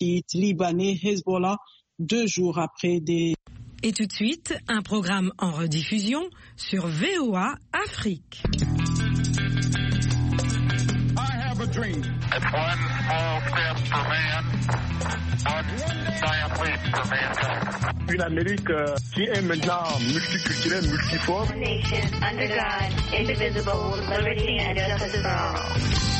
chiites libanais Hezbollah 2 jours après des... Et tout de suite, un programme en rediffusion sur VOA Afrique. A dream. It's one small step for man, one giant leap for mankind. Une Amérique qui est maintenant multiculturelle, multiforme. Nation under God, indivisible, liberty and justice for all.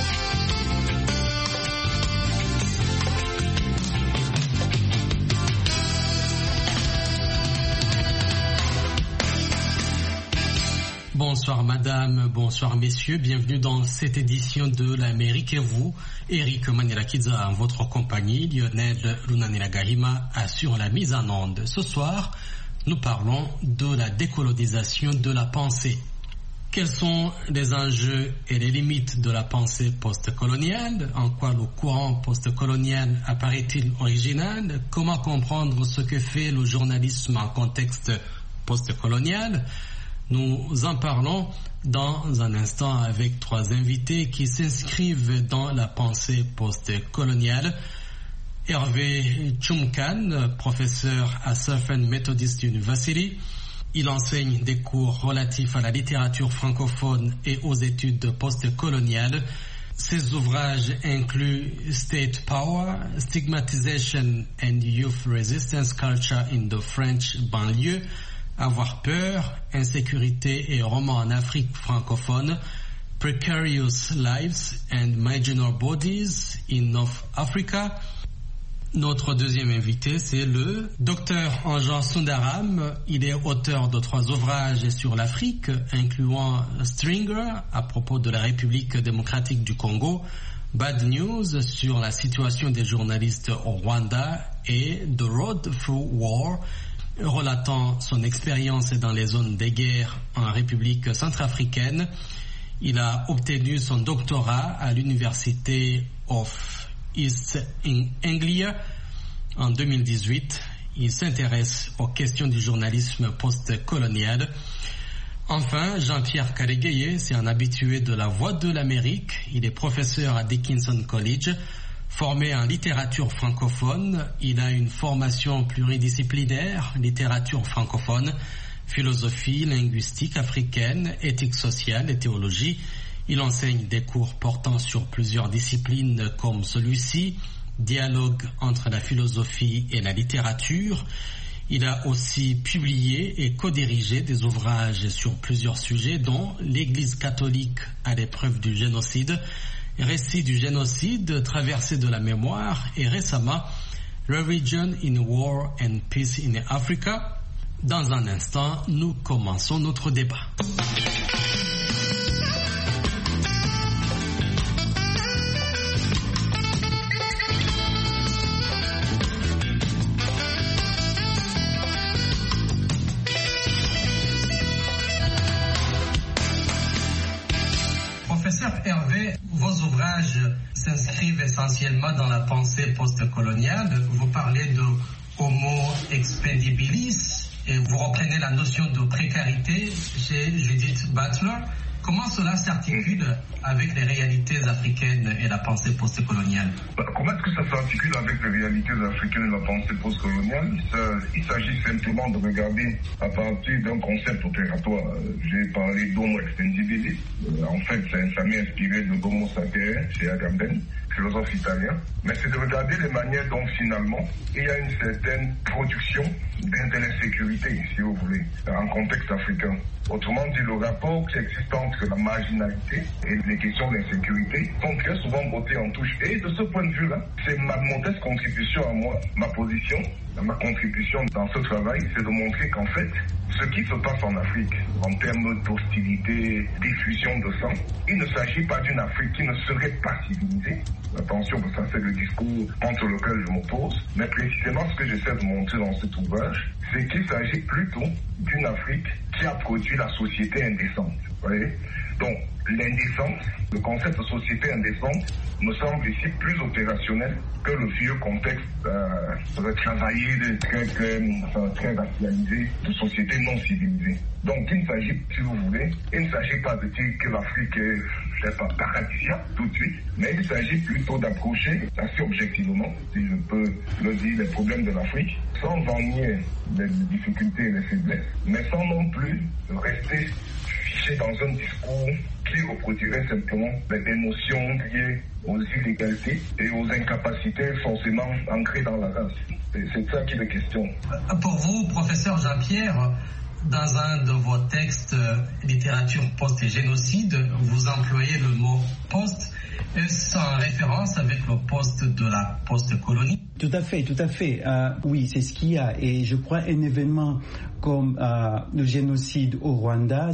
Bonsoir madame, bonsoir messieurs, bienvenue dans cette édition de l'Amérique et vous, Eric Manirakiza en votre compagnie, Lionel Lunaniragahima assure la mise en onde. Ce soir, nous parlons de la décolonisation de la pensée. Quels sont les enjeux et les limites de la pensée postcoloniale? En quoi le courant postcolonial apparaît-il original? Comment comprendre ce que fait le journalisme en contexte postcolonial? Nous en parlons dans un instant avec 3 invités qui s'inscrivent dans la pensée postcoloniale. Hervé Chumkan, professeur à Southern Methodist University. Il enseigne des cours relatifs à la littérature francophone et aux études postcoloniales. Ses ouvrages incluent State Power, Stigmatization and Youth Resistance Culture in the French Banlieue, Avoir peur, insécurité et romans en Afrique francophone, Precarious Lives and Marginal Bodies in North Africa. Notre deuxième invité, c'est le Dr Anjan Sundaram. Il est auteur de 3 ouvrages sur l'Afrique, incluant Stringer à propos de la République démocratique du Congo, Bad News sur la situation des journalistes au Rwanda et The Road Through War, relatant son expérience dans les zones de guerre en République centrafricaine. Il a obtenu son doctorat à l'Université of East Anglia en 2018. Il s'intéresse aux questions du journalisme post-colonial. Enfin, Jean-Pierre Karegueye, c'est un habitué de la Voix de l'Amérique. Il est professeur à Dickinson College. Formé en littérature francophone, il a une formation pluridisciplinaire, littérature francophone, philosophie, linguistique africaine, éthique sociale et théologie. Il enseigne des cours portant sur plusieurs disciplines comme celui-ci, dialogue entre la philosophie et la littérature. Il a aussi publié et co-dirigé des ouvrages sur plusieurs sujets, dont l'Église catholique à l'épreuve du génocide, Récit du génocide, Traversée de la mémoire et récemment Religion in War and Peace in Africa. Dans un instant, nous commençons notre débat. Professeur Hervé, vos ouvrages s'inscrivent essentiellement dans la pensée postcoloniale. Vous parlez de Homo expedibilis et vous reprenez la notion de précarité chez Judith Butler. Comment cela s'articule avec les réalités africaines et la pensée postcoloniale? Comment est-ce que ça s'articule avec les réalités africaines et la pensée postcoloniale? Il s'agit simplement de regarder à partir d'un concept opératoire. J'ai parlé d'Homo extendibilis. En fait, ça m'est inspiré de l'Homo sapiens chez Agamben, philosophe italien. Mais c'est de regarder les manières dont finalement il y a une certaine production d'insécurité, si vous voulez, en contexte africain. Autrement dit, le rapport qui existe entre la marginalité et les questions d'insécurité sont très souvent bottées en touche. Et de ce point de vue-là, c'est ma modeste contribution à moi, ma position, ma contribution dans ce travail, c'est de montrer qu'en fait, ce qui se passe en Afrique, en termes d'hostilité, diffusion de sang, il ne s'agit pas d'une Afrique qui ne serait pas civilisée. Attention, ça c'est le discours contre lequel je m'oppose. Mais précisément, ce que j'essaie de montrer dans cet ouvrage, c'est qu'il s'agit plutôt d'une Afrique qui a produit la société indécente. Vous voyez? Donc, l'indécence, le concept de société indécente, me semble ici plus opérationnel que le vieux contexte travaillé, très racialisé, de société non civilisée. Donc, il ne s'agit, si vous voulez, il ne s'agit pas de dire que l'Afrique est, c'est pas paradisiaque tout de suite, mais il s'agit plutôt d'approcher assez objectivement, si je peux le dire, les problèmes de l'Afrique, sans en nier les difficultés et les faiblesses, mais sans non plus rester fiché dans un discours qui reproduirait simplement les émotions liées aux inégalités et aux incapacités forcément ancrées dans la race. C'est ça qui est question. Pour vous, professeur Jean-Pierre, dans un de vos textes littérature post-génocide, vous employez le mot post. Est-ce en référence avec le post de la post-colonie? Tout à fait. Oui, c'est ce qu'il y a. Et je crois un événement comme le génocide au Rwanda,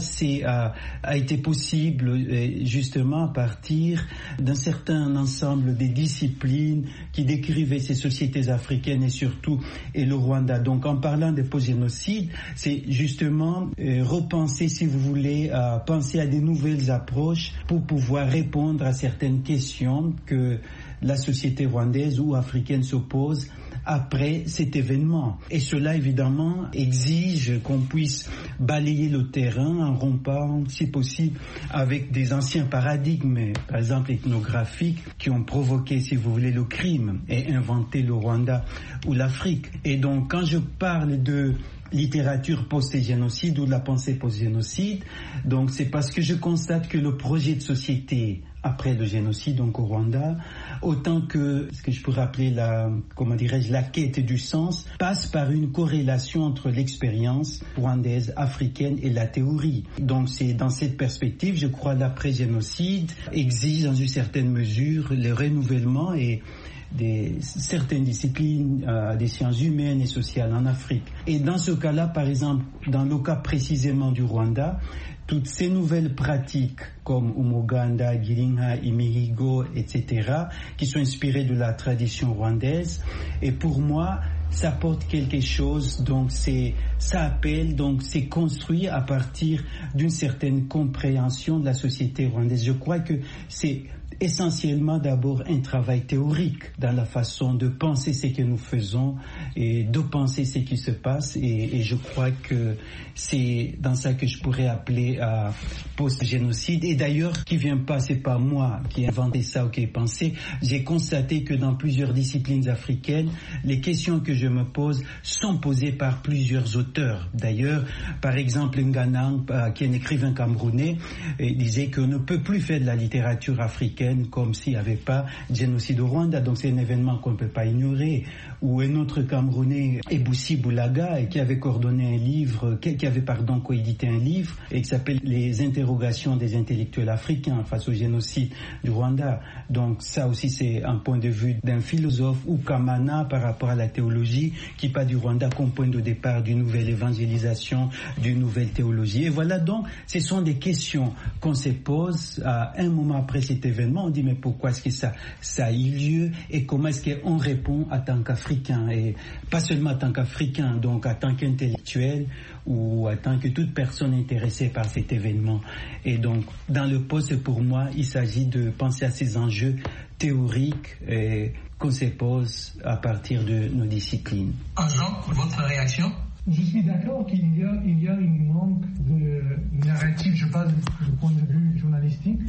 a été possible justement à partir d'un certain ensemble des disciplines qui décrivaient ces sociétés africaines et surtout le Rwanda. Donc en parlant de post-génocide, c'est justement repenser, si vous voulez, penser à des nouvelles approches pour pouvoir répondre à certaines questions que la société rwandaise ou africaine se pose après cet événement. Et cela, évidemment, exige qu'on puisse balayer le terrain en rompant, si possible, avec des anciens paradigmes, par exemple ethnographiques, qui ont provoqué, si vous voulez, le crime et inventé le Rwanda ou l'Afrique. Et donc, quand je parle de littérature post-génocide ou de la pensée post-génocide, donc c'est parce que je constate que le projet de société après le génocide, donc au Rwanda, autant que ce que je pourrais appeler la quête du sens, passe par une corrélation entre l'expérience rwandaise, africaine et la théorie. Donc c'est dans cette perspective, je crois, l'après-génocide exige dans une certaine mesure le renouvellement et certaines disciplines des sciences humaines et sociales en Afrique. Et dans ce cas-là, par exemple, dans le cas précisément du Rwanda, toutes ces nouvelles pratiques comme Umuganda, Girinka, Imihigo, etc., qui sont inspirées de la tradition rwandaise, et pour moi, ça porte quelque chose, donc c'est construit à partir d'une certaine compréhension de la société rwandaise. Je crois que c'est essentiellement d'abord un travail théorique dans la façon de penser ce que nous faisons et de penser ce qui se passe, et je crois que c'est dans ça que je pourrais appeler post-génocide. Et d'ailleurs, qui vient pas, c'est pas moi qui ai inventé ça ou qui ai pensé. J'ai constaté que dans plusieurs disciplines africaines, les questions que je me pose sont posées par plusieurs auteurs. D'ailleurs, par exemple, Nganang, qui est un écrivain camerounais, disait qu'on ne peut plus faire de la littérature africaine comme s'il n'y avait pas de génocide au Rwanda. Donc c'est un événement qu'on ne peut pas ignorer. Ou un autre Camerounais, Eboussi Boulaga, qui avait coordonné un livre, qui avait coédité un livre, et qui s'appelle Les interrogations des intellectuels africains face au génocide du Rwanda. Donc ça aussi c'est un point de vue d'un philosophe, ou Kamana par rapport à la théologie, qui part du Rwanda comme point de départ d'une nouvelle évangélisation, d'une nouvelle théologie. Et voilà, donc ce sont des questions qu'on se pose à un moment après cet événement. On dit mais pourquoi est-ce que ça a eu lieu, et comment est-ce qu'on répond en tant qu'Africain, et pas seulement en tant qu'Africain, donc en tant qu'intellectuel ou en tant que toute personne intéressée par cet événement. Et donc dans le poste, pour moi, il s'agit de penser à ces enjeux théoriques qu'on se pose à partir de nos disciplines. Jean, votre réaction? Je suis d'accord qu'il y a une manque de narratif, je parle du point de vue journalistique.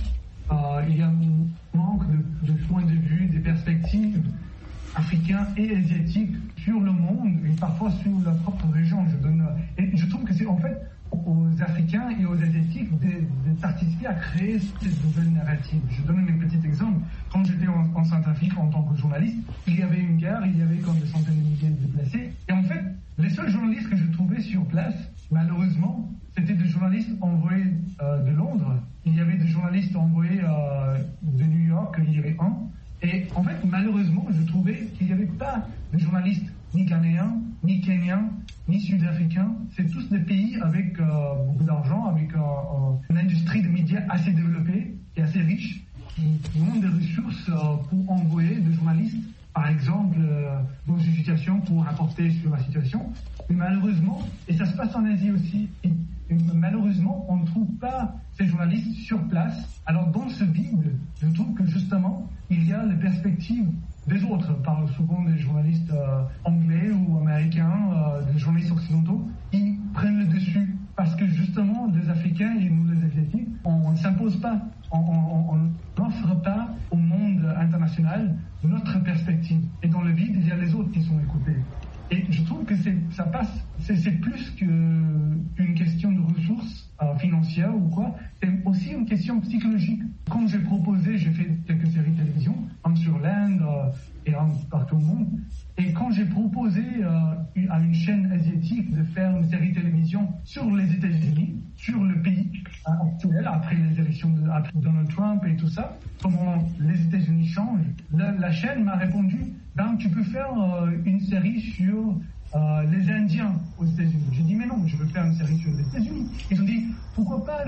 Il y a un manque de point de vue, des perspectives africains et asiatiques sur le monde, et parfois sur leur propre région. Et je trouve que c'est en fait aux Africains et aux Asiatiques de participer à créer cette nouvelle narrative. Je donne un petit exemple. Quand j'étais en Centrafrique en tant que journaliste, il y avait une guerre, il y avait comme des centaines de milliers de déplacés. Et en fait, les seuls journalistes que je trouvais sur place, malheureusement, c'était des journalistes envoyés de Londres. Il y avait des journalistes envoyés de New York, il y avait un. Et en fait, malheureusement, je trouvais qu'il n'y avait pas de journalistes ni ghanéens, ni kenyans, ni sud-africains. C'est tous des pays avec beaucoup d'argent, avec une industrie de médias assez développée et assez riche, qui ont des ressources pour envoyer des journalistes, par exemple, dans une situation pour rapporter sur la situation. Mais malheureusement, et ça se passe en Asie aussi, malheureusement, on ne trouve pas ces journalistes sur place. Alors dans ce vide, je trouve que justement, il y a les perspectives des autres. On parle souvent des journalistes anglais ou américains, des journalistes occidentaux, qui prennent le dessus. Parce que justement, les Africains et nous les Asiatiques, on ne s'impose pas. On ça passe, c'est plus qu'une question de ressources financières ou quoi, c'est aussi une question psychologique. Comme j'ai fait quelques séries de télévision, sur l'Inde et partout au monde, et quand j'ai proposé à une chaîne asiatique de faire une série de télévision sur les États-Unis, sur le pays actuel, après les élections de Donald Trump et tout ça, comment les États-Unis changent, la chaîne m'a répondu, tu peux faire une série sur les Indiens aux États-Unis. J'ai dit mais non, je veux faire une série sur les États-Unis. Ils ont dit pourquoi pas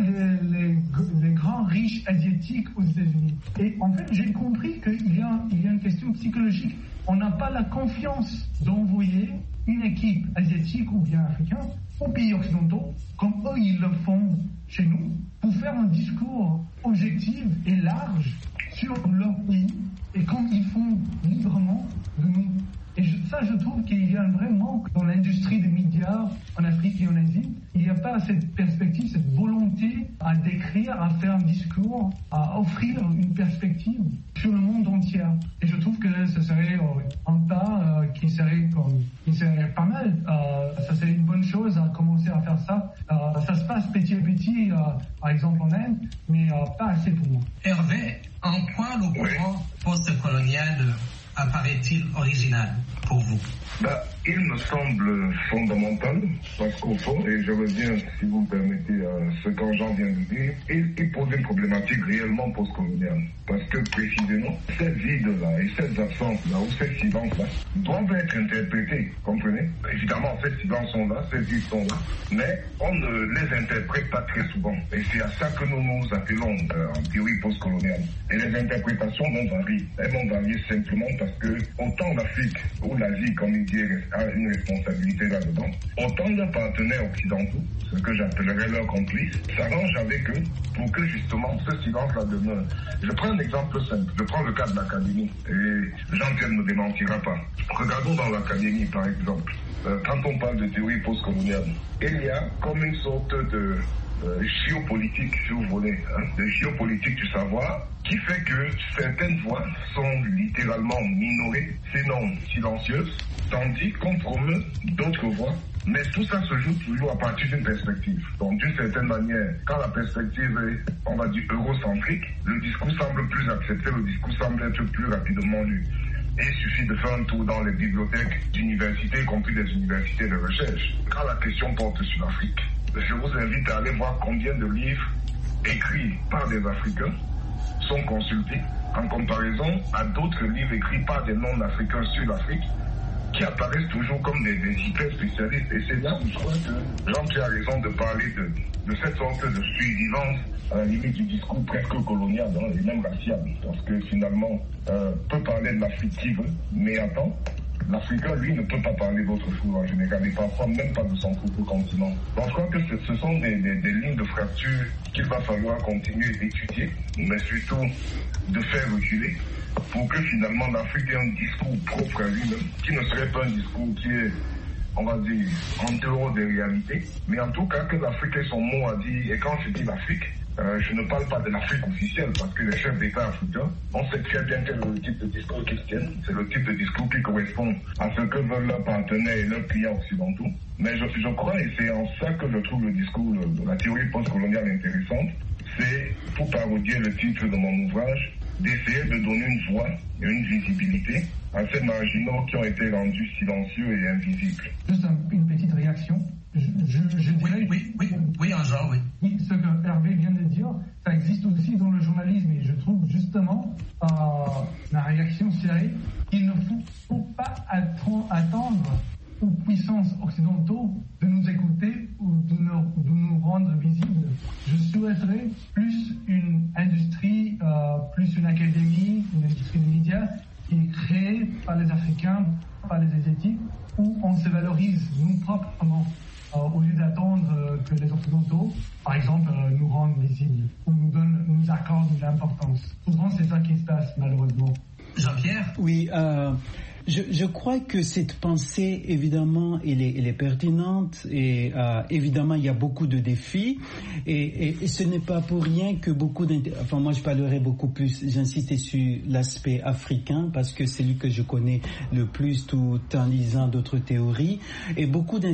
les grands riches asiatiques aux États-Unis. Et en fait j'ai compris qu'il y a une question psychologique. On n'a pas la confiance d'envoyer une équipe asiatique ou bien africaine aux pays occidentaux, comme eux ils le font chez nous, pour faire un discours objectif et large sur leur pays et comme ils font librement de nous. Et je trouve qu'il y a un vrai manque dans l'industrie des médias en Afrique et en Asie. Il n'y a pas cette perspective, cette volonté à décrire, à faire un discours, à offrir une perspective sur le monde entier. Et je trouve que ce serait un pas qui serait pas mal. Ça serait une bonne chose à commencer à faire ça. Ça se passe petit à petit, par exemple en Inde, mais pas assez pour moi. Hervé, en quoi le courant post-colonial apparaît-il original pour vous? Il me semble fondamental parce qu'au fond, et je reviens, si vous me permettez, à ce qu'Jean vient de dire, il pose une problématique réellement postcoloniale. Parce que précisément, ces vides-là et ces absences-là ou ces silences-là doivent être interprétés, comprenez? Évidemment, ces silences sont là, ces vides sont là, mais on ne les interprète pas très souvent. Et c'est à ça que nous nous appelons en théorie postcoloniale. Et les interprétations vont varier. Elles vont varier simplement parce que autant l'Afrique ou l'Asie, comme il dit, a une responsabilité là-dedans, autant leurs partenaires occidentaux, ce que j'appellerais leurs complices, s'arrangent avec eux pour que justement ce silence-là demeure. Je prends un exemple simple, je prends le cas de l'académie, et Jean-Pierre ne me démentira pas. Regardons dans l'académie par exemple, quand on parle de théorie postcoloniale, il y a comme une sorte de géopolitique, si vous voulez, de géopolitique du savoir, qui fait que certaines voix sont littéralement minorées, sinon silencieuses, tandis qu'on promeut d'autres voix. Mais tout ça se joue toujours à partir d'une perspective. Donc d'une certaine manière, quand la perspective est, on va dire, eurocentrique, le discours semble plus accepté, le discours semble être plus rapidement lu. Et il suffit de faire un tour dans les bibliothèques d'universités, y compris des universités de recherche. Quand la question porte sur l'Afrique, je vous invite à aller voir combien de livres écrits par des Africains sont consultés en comparaison à d'autres livres écrits par des non-africains sur l'Afrique qui apparaissent toujours comme des hyper spécialistes. Et c'est là où je crois que Jean-Pierre a raison de parler de cette sorte de survivance à la limite du discours presque colonial, et même racial. Parce que finalement, peut parler de l'Afrique qui veut, mais attends, l'Africain, lui, ne peut pas parler d'autre chose en général, et parfois même pas de son propre continent. Donc je crois que ce sont des lignes de fracture qu'il va falloir continuer d'étudier, mais surtout de faire reculer, pour que finalement l'Afrique ait un discours propre à lui-même, qui ne serait pas un discours qui est, on va dire, en dehors des réalités, mais en tout cas que l'Afrique ait son mot à dire. Et quand je dis l'Afrique, je ne parle pas de l'Afrique officielle, parce que les chefs d'État africains, on sait très bien quel est le type de discours qu'ils tiennent. C'est le type de discours qui correspond à ce que veulent leurs partenaires et leurs clients occidentaux. Mais je crois, et c'est en ça que je trouve le discours de la théorie postcoloniale intéressante, c'est, pour parodier le titre de mon ouvrage, d'essayer de donner une voix et une visibilité à ces marginaux qui ont été rendus silencieux et invisibles. Juste une petite réaction. Je dirais... Oui, Jean, oui. Ce que Hervé vient de dire, ça existe aussi dans le journalisme, et je trouve justement, la réaction serait qu'il ne faut pas attendre aux puissances occidentaux de nous écouter ou de nous rendre visibles. Je souhaiterais plus une industrie, plus une académie, une industrie de médias qui est créée par les Africains, par les Asiatiques, où on se valorise nous proprement, au lieu d'attendre que les Occidentaux, par exemple, nous rendent visibles ou nous accordent de l'importance. Souvent, c'est ça qui se passe, malheureusement. Jean-Pierre ? Oui, Je crois que cette pensée, évidemment, elle est pertinente et évidemment, il y a beaucoup de défis et ce n'est pas pour rien que moi je parlerai beaucoup plus, j'insiste sur l'aspect africain parce que c'est lui que je connais le plus tout en lisant d'autres théories et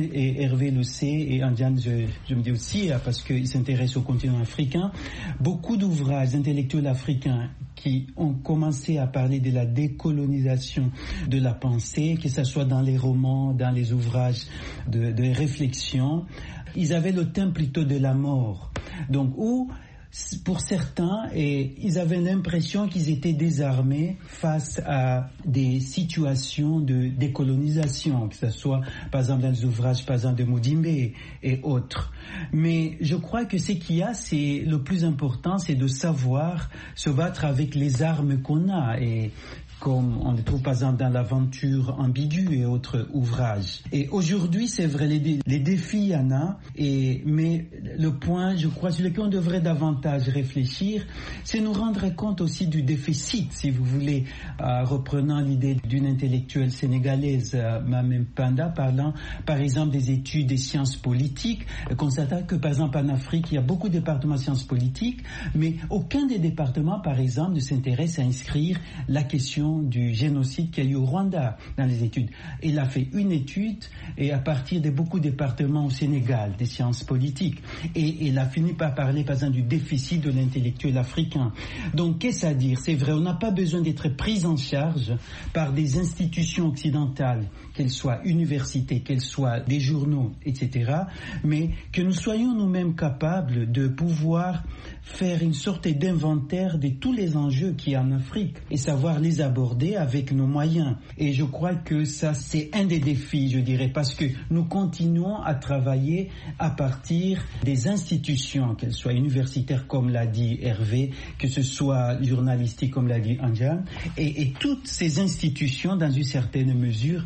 Hervé le sait et Andiane je me dis aussi parce qu'il s'intéresse au continent africain, beaucoup d'ouvrages intellectuels africains qui ont commencé à parler de la décolonisation de la pensée, que ce soit dans les romans, dans les ouvrages de réflexion, ils avaient le thème plutôt de la mort. Donc, pour certains, ils avaient l'impression qu'ils étaient désarmés face à des situations de décolonisation, que ce soit par exemple dans les ouvrages par exemple de Mudimbe et autres. Mais je crois que ce qu'il y a, c'est le plus important, c'est de savoir se battre avec les armes qu'on a et comme on le trouve par exemple dans l'aventure ambiguë et autres ouvrages. Et aujourd'hui, c'est vrai, les défis, il y en a, mais le point, je crois, sur lequel on devrait davantage réfléchir, c'est nous rendre compte aussi du déficit, si vous voulez, reprenant l'idée d'une intellectuelle sénégalaise, Mamem Panda, parlant par exemple des études des sciences politiques, constatant que par exemple en Afrique, il y a beaucoup de départements de sciences politiques, mais aucun des départements, par exemple, ne s'intéresse à inscrire la question du génocide qu'il y a eu au Rwanda dans les études. Il a fait une étude et à partir de beaucoup de départements au Sénégal, des sciences politiques. Et il a fini par parler, par exemple, du déficit de l'intellectuel africain. Donc, qu'est-ce à dire? C'est vrai, on n'a pas besoin d'être pris en charge par des institutions occidentales, qu'elles soient universités, qu'elles soient des journaux, etc., mais que nous soyons nous-mêmes capables de pouvoir faire une sorte d'inventaire de tous les enjeux qu'il y a en Afrique et savoir les aborder avec nos moyens. Et je crois que ça, c'est un des défis, je dirais, parce que nous continuons à travailler à partir des institutions, qu'elles soient universitaires, comme l'a dit Hervé, que ce soit journalistique, comme l'a dit Anjan, et toutes ces institutions, dans une certaine mesure,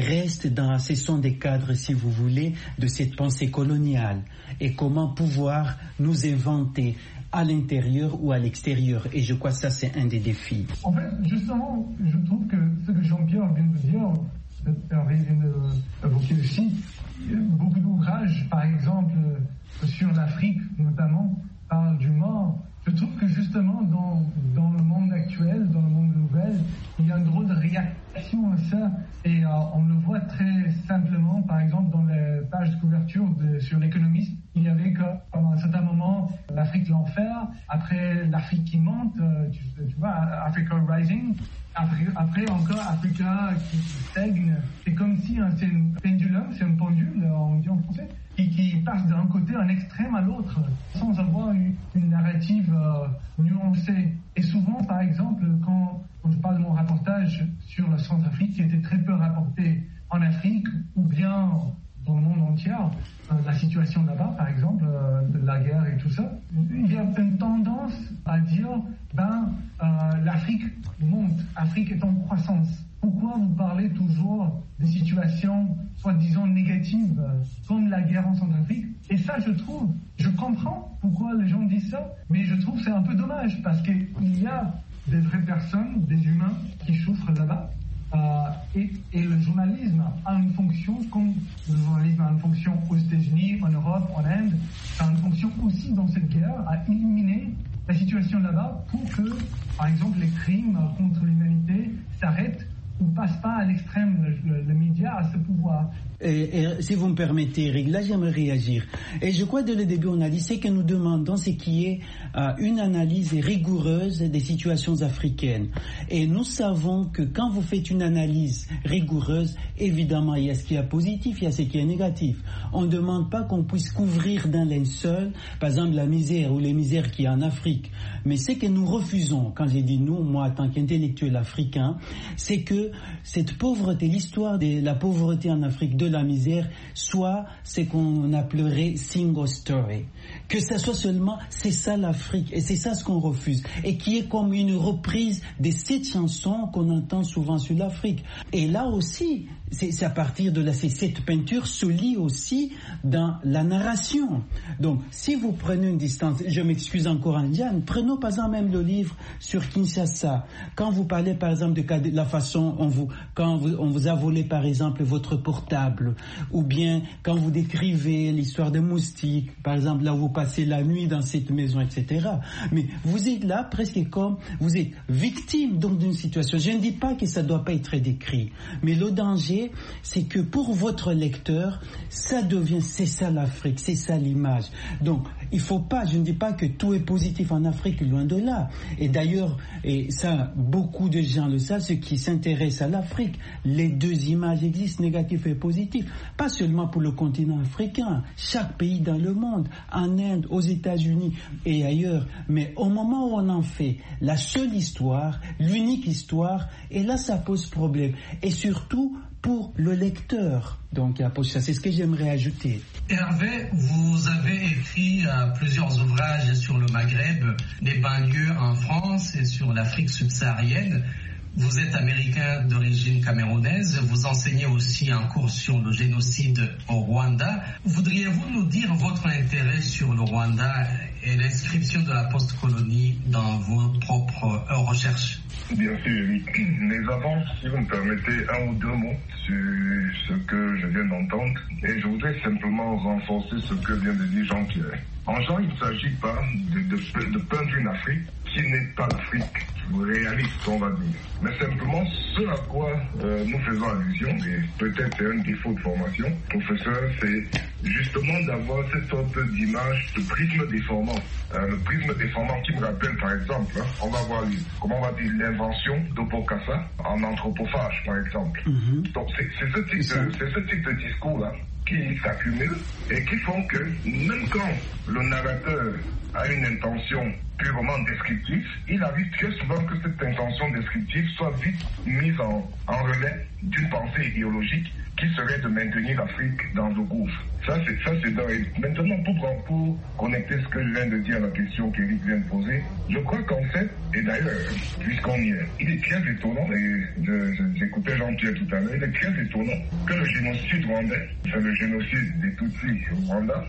ce sont des cadres, si vous voulez, de cette pensée coloniale. Et comment pouvoir nous inventer à l'intérieur ou à l'extérieur. Et je crois que ça, c'est un des défis. En fait, justement, je trouve que ce que Jean-Pierre vient de dire, Hervé vient d'évoquer aussi, beaucoup d'ouvrages, par exemple, sur l'Afrique notamment, parlent du mort. Je trouve que justement, dans le monde actuel, dans le monde nouvelle, il y a une drôle de réaction à ça. Et on le voit très simplement, par exemple, dans les pages de couverture sur l'Économiste, il y avait que, pendant un certain moment, l'Afrique l'enfer, après l'Afrique qui monte, tu vois, Africa Rising, après encore Africa qui stagne. C'est comme si c'est un pendulum, c'est un pendule, on dit en français, qui passe d'un côté, un extrême à l'autre, sans avoir une narrative nuancée. Et souvent, par exemple, quand je parle de mon reportage sur la Centrafrique, qui était très peu rapporté en Afrique, ou bien dans le monde entier, la situation là-bas, par exemple, de la guerre et tout ça, il y a une tendance à dire, l'Afrique monte, l'Afrique est en croissance. Pourquoi vous parlez toujours des situations soi-disant négatives comme la guerre en Centrafrique? Et ça, je comprends pourquoi les gens disent ça, mais je trouve que c'est un peu dommage parce qu'il y a des vraies personnes, des humains qui souffrent là-bas. Et le journalisme a une fonction, comme le journalisme a une fonction aux États-Unis, en Europe, en Inde, a une fonction aussi dans cette guerre à éliminer la situation là-bas pour que, par exemple, les crimes contre l'humanité s'arrêtent ou passent pas à l'extrême. Le média a ce pouvoir. Et si vous me permettez, Eric, là j'aimerais réagir. Et je crois dès le début on a dit, ce que nous demandons, c'est qu'il y ait une analyse rigoureuse des situations africaines. Et nous savons que quand vous faites une analyse rigoureuse, évidemment il y a ce qui est positif, il y a ce qui est négatif. On ne demande pas qu'on puisse couvrir d'un linceul, par exemple la misère ou les misères qu'il y a en Afrique. Mais ce que nous refusons, quand j'ai dit nous, moi en tant qu'intellectuel africain, c'est que cette pauvreté, l'histoire de la pauvreté en Afrique, de la misère, soit ce qu'on appellerait single story. Que ça soit seulement, c'est ça l'Afrique, et c'est ça ce qu'on refuse. Et qui est comme une reprise de cette chanson qu'on entend souvent sur l'Afrique. Et là aussi, c'est à partir de là, cette peinture se lit aussi dans la narration. Donc, si vous prenez une distance, je m'excuse encore Indiane, prenons par exemple même le livre sur Kinshasa. Quand vous parlez par exemple de la façon quand on vous a volé par exemple votre portable, ou bien quand vous décrivez l'histoire des moustiques, par exemple là où vous passez la nuit dans cette maison, etc. Mais vous êtes là presque comme vous êtes victime donc d'une situation. Je ne dis pas que ça ne doit pas être décrit, mais le danger, c'est que pour votre lecteur, c'est ça l'Afrique, c'est ça l'image. Donc, je ne dis pas que tout est positif en Afrique, loin de là. Et d'ailleurs, et ça, beaucoup de gens le savent, ceux qui s'intéressent à l'Afrique, les deux images existent, négatives et positives. Pas seulement pour le continent africain, chaque pays dans le monde, en Inde, aux États-Unis et ailleurs. Mais au moment où on en fait la seule histoire, l'unique histoire, et là, ça pose problème. Et surtout, pour le lecteur. Donc, c'est ce que j'aimerais ajouter. Hervé, vous avez écrit plusieurs ouvrages sur le Maghreb, les banlieues en France et sur l'Afrique subsaharienne. Vous êtes américain d'origine camerounaise, vous enseignez aussi un cours sur le génocide au Rwanda. Voudriez-vous nous dire votre intérêt sur le Rwanda et l'inscription de la post-colonie dans vos propres recherches? Bien sûr, Eric. Mais avant, si vous me permettez, un ou deux mots sur ce que je viens d'entendre. Et je voudrais simplement renforcer ce que vient de dire Jean-Pierre. En Jean, il ne s'agit pas de peindre une Afrique qui n'est pas l'Afrique réaliste, on va dire. Mais simplement, ce à quoi nous faisons allusion, et peut-être c'est un défaut de formation, professeur, c'est justement d'avoir cette sorte d'image de prisme déformant. Le prisme déformant qui me rappelle, par exemple, on va voir, comment on va dire, l'invention d'Opokassa en anthropophage, par exemple. Donc, c'est ce type de discours-là qui s'accumulent et qui font que même quand le narrateur a une intention purement descriptive, il arrive très souvent que cette intention descriptive soit vite mise en relais d'une pensée idéologique qui serait de maintenir l'Afrique dans le gouffre. Ça c'est dans... Maintenant, pour connecter ce que je viens de dire à la question qu'Éric vient de poser, je crois qu'en fait, et d'ailleurs, puisqu'on y est, il est très étonnant, et j'écoutais Jean-Pierre tout à l'heure, il est très étonnant que le génocide rwandais, enfin le génocide des Tutsis au Rwanda,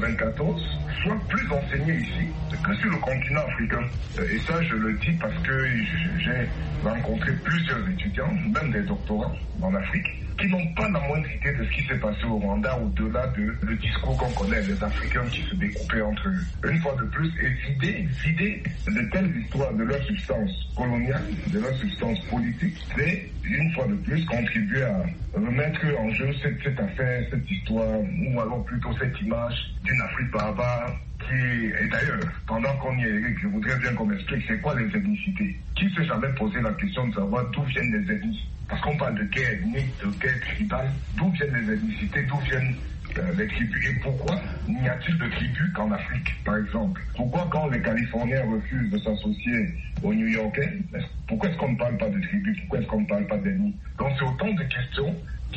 94, soit plus enseigné ici que sur le continent africain. Et ça, je le dis parce que j'ai rencontré plusieurs étudiants, même des doctorants en Afrique, qui n'ont pas la moindre idée de ce qui s'est passé au Rwanda au-delà de le discours qu'on connaît des Africains qui se découpaient entre eux. Une fois de plus, et vider de telles histoires de leur substance coloniale, de leur substance politique, c'est une fois de plus contribuer à remettre en jeu cette affaire, cette histoire, ou alors plutôt cette image d'une Afrique barbare. Et d'ailleurs, pendant qu'on y est, Eric, je voudrais bien qu'on m'explique c'est quoi les ethnicités. Qui s'est jamais posé la question de savoir d'où viennent les ethnies? Parce qu'on parle de guerre ethnique, de guerre tribale, d'où viennent les ethnicités, d'où viennent les tribus, et pourquoi n'y a-t-il de tribus qu'en Afrique, par exemple? Pourquoi quand les Californiens refusent de s'associer aux New-Yorkais, pourquoi est-ce qu'on ne parle pas de tribus? Pourquoi est-ce qu'on ne parle pas d'ethnies? Donc c'est autant de questions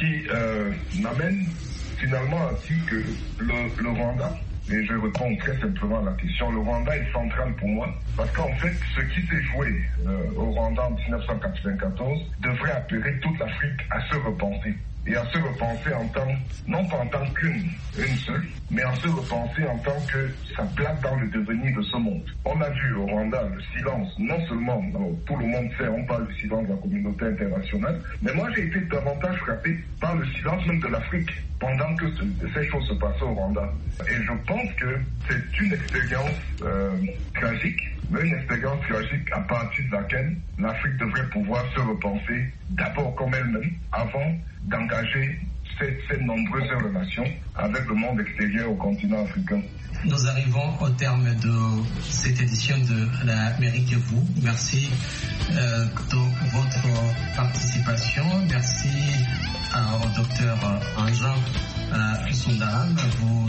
qui m'amènent finalement à dire que le Rwanda, et je réponds très simplement à la question, le Rwanda est central pour moi, parce qu'en fait, ce qui s'est joué au Rwanda en 1994 devrait appeler toute l'Afrique à se repenser. Et à se repenser non pas en tant qu'une seule, mais à se repenser en tant que sa place dans le devenir de ce monde. On a vu au Rwanda le silence, non seulement tout le monde sait, on parle du silence de la communauté internationale, mais moi j'ai été davantage frappé par le silence même de l'Afrique pendant que ces choses se passaient au Rwanda. Et je pense que c'est une expérience tragique, mais une expérience tragique à partir de laquelle l'Afrique devrait pouvoir se repenser d'abord comme elle-même, avant d'engager ces nombreuses relations avec le monde extérieur au continent africain. Nous arrivons au terme de cette édition de l'Amérique et vous. Merci de votre participation. Merci au docteur Anjan Sundaram. Vous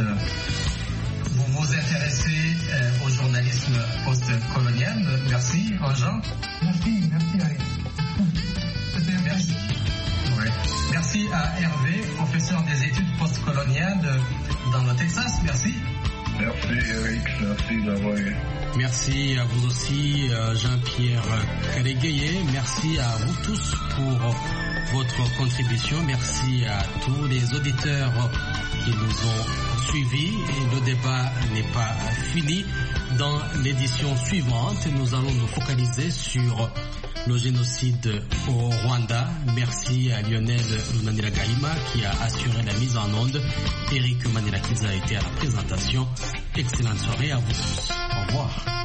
vous intéressez au journalisme post-colonial. Merci, Anjan. Merci, Eric. Merci. Ouais. Merci à Hervé, professeur des études postcoloniales dans le Texas. Merci. Merci Eric, merci d'avoir eu. Merci à vous aussi, Jean-Pierre Caléguayé. Merci à vous tous pour votre contribution. Merci à tous les auditeurs qui nous ont suivis. Et le débat n'est pas fini. Dans l'édition suivante, nous allons nous focaliser sur le génocide au Rwanda. Merci à Lionel Runaniragahima qui a assuré la mise en onde. Eric Manirakiza a été à la présentation. Excellente soirée à vous tous. Au revoir.